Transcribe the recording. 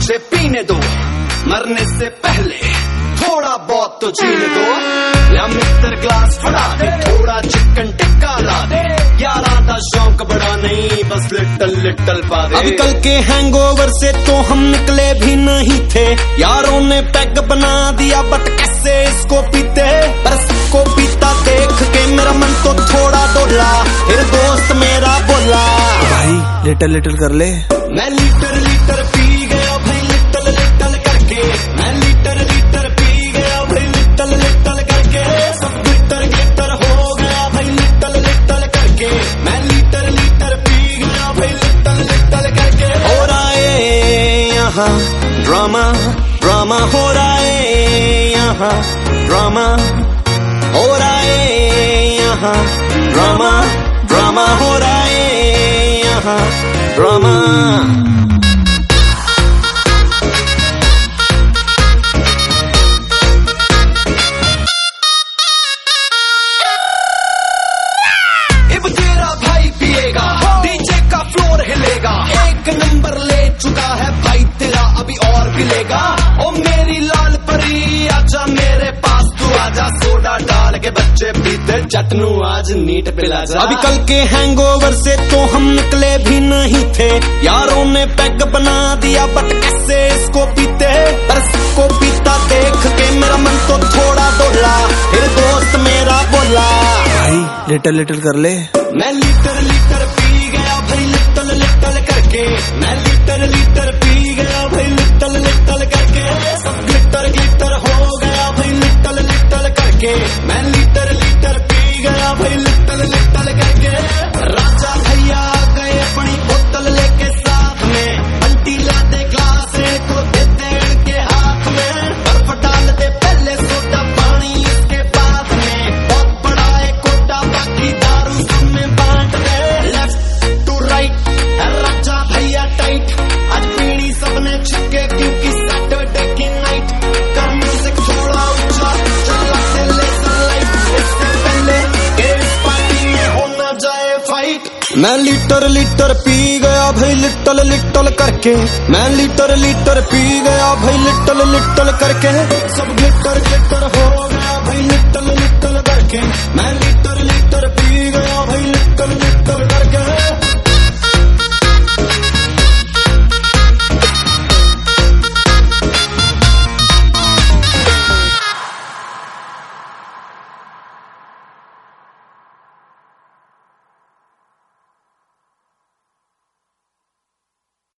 मुझे पीने दो, मरने से पहले थोड़ा बहुत तो जीने दो। या मिस्टर ग्लास फड़ा दे, थोड़ा चिकन टिक्का ला दे, यारा था शौक बड़ा नहीं, बस लिटल लिटल पा दे। अभी कल के हैंगओवर से तो हम निकले भी नहीं थे, यारों ने पैग बना दिया बट कैसे इसको पीते। पर इसको पीता देख के मेरा मन तो थोड़ा डोला, फिर दोस्त मेरा बोला भाई लिटल लिटल कर ले। मैं लीटर लीटर पी गया भाई लिटल लिटल करके, मैं लीटर लीटर पी गया भाई लिटल लिटल करके। सब ग्लिटर ग्लिटर हो गया भाई लिटल लिटल करके, मैं लीटर लीटर पी गया भाई लिटल लिटल करके। हो रहा है यहाँ ड्रामा ड्रामा, हो रहा है यहाँ ड्रामा, हो रहा है यहाँ ड्रामा ड्रामा, हो रहा है यहाँ ड्रामा। अब तेरा भाई पिएगा, डीजे का फ्लोर हिलेगा, एक नंबर ले चुका है भाई तेरा, अभी और भी लेगा। ओ मेरी लाल परी आजा मेरे पास तू आजा, सोडा डाल के बच्चे पीते चटनू आज नीट पिला जा। अभी कल के हैंगओवर से तो हम निकले भी नहीं थे, यारों ने पैग बना दिया बट कैसे इसको पीते। पर इसको पीता देख के मेरा मन तो थोड़ा डोला, फिर दोस्त मेरा बोला भाई लिटल लिटल कर ले। मैं लीटर लीटर पी गया भाई लिटल लिटल करके, मैं लीटर लीटर पी गया भाई लिटल लिटल करके। सब ग्लिटर ग्लिटर हो गया भाई लिटल लिटल करके, मैं लीटर लीटर पी गया भाई लिटल लिटल करके। राजा भैया आ गए अपनी बोतल लेके साथ में, बंटी ला दे ग्लास को दे दे इनके हाथ में, बर्फ डाल दे पहले सोडा पानी इसके पास में, बहुत बड़ा है कोटा बाकी दारू सब में बांट दे। लेफ्ट टू राइट राजा भैया टाइट, आज पीड़ी सबने छिपके क्योंकि सैटरडे की नाइट। कर म्यूजिक थोड़ा ऊंचा, चलाते लेजर लाइट, इससे पहले कि इस पार्टी में हो ना जाए फाइट। मैं लीटर लीटर पी गया भाई लिटल लिटल करके, मैं लीटर लीटर पी गया भाई लिटल लिटल करके। सब ग्लिटर ग्लिटर हो गया भाई लिटल लिटल करके, मैं